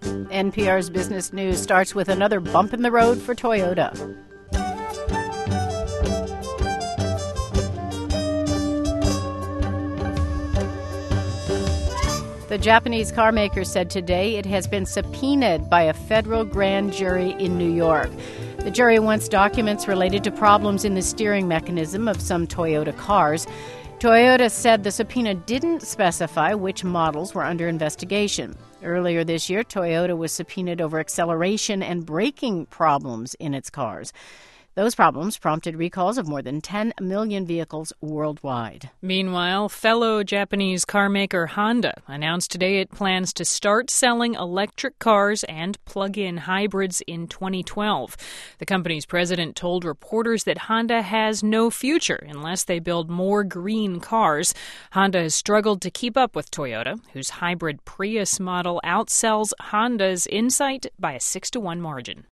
NPR's Business News starts with another bump in the road for Toyota. The Japanese car maker said today it has been subpoenaed by a federal grand jury in New York. The jury wants documents related to problems in the steering mechanism of some Toyota cars. Toyota said the subpoena didn't specify which models were under investigation. Earlier this year, Toyota was subpoenaed over acceleration and braking problems in its cars. Those problems prompted recalls of more than 10 million vehicles worldwide. Meanwhile, fellow Japanese carmaker Honda announced today it plans to start selling electric cars and plug-in hybrids in 2012. The company's president told reporters that Honda has no future unless they build more green cars. Honda has struggled to keep up with Toyota, whose hybrid Prius model outsells Honda's Insight by a 6-to-1 margin.